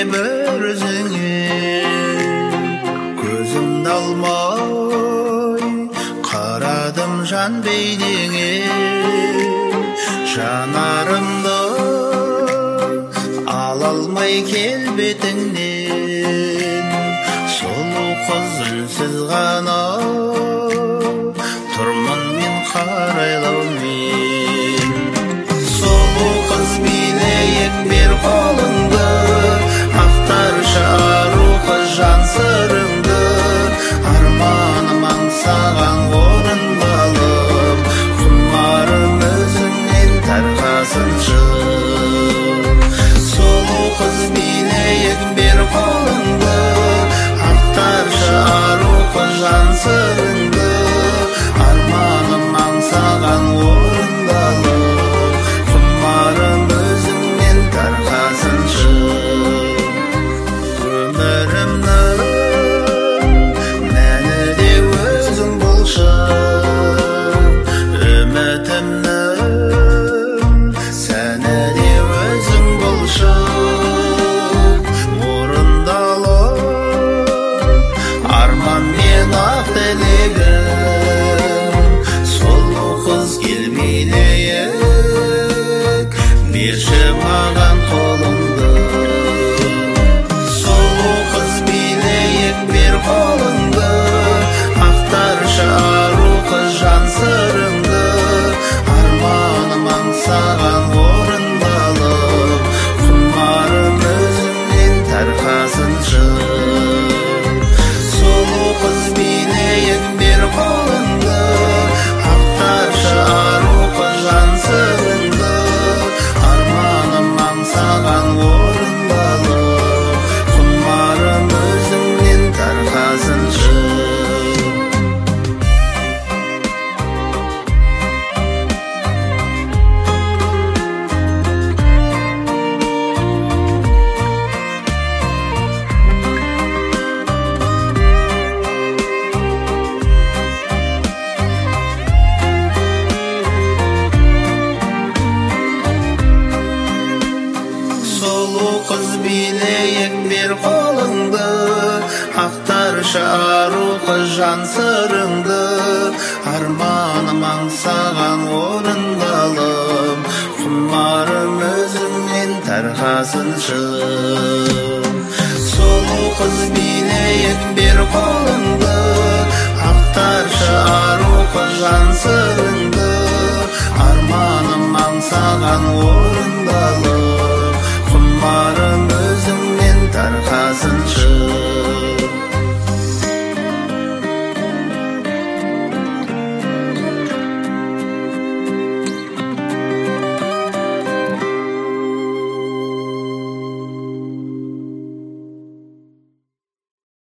bir özüңe Gözümді алмай қарадым жан бейнеңе Жанарымды ала алмай келбетіңнен Сұлу қыз үнсіз ғана тұрмын мен қарайлаумен Сұлу қыз билейік бер қолыңды Ақтаршы ару қыз жан сырыңды Арманым аңсаған орындалып Құмарым өзіңнен тарқасыншы Сұлу қыз билейік бер қолыңды Ақтаршы ару қыз жан сырыңды Арманым аңсаған орындалып Құмарым өзіңнен тарқасыншы Өмірімнің мәні де өзің болшы Үмітімнің сәні де өзің болшы Орындалып арман мен ақ тілегім Сұлу қыз келмейік берші маған қолыңды Сұлу қыз билейік бер қолыңды Ақтаршы ару қыз жан сырыңды Арманым аңсаған орындалып Құмарым өзіңнен тарқасыншы Сұлу қыз билейік бер қолыңды Ақтаршы ару қыз жан сырыңды Арманым аңсаған орындалып Құмарым өзіңнен тарқасыншы Сұлу қыз билейік бер қолыңды Ақтаршы ару қыз жан сырыңды Арманым аңсаған орындалып Құмарым өзіңнен тарқасыншы Сұлу қыз билейік бер қолыңды Ақтаршы ару қыз жан сырыңды Арманым аңсаған орындалып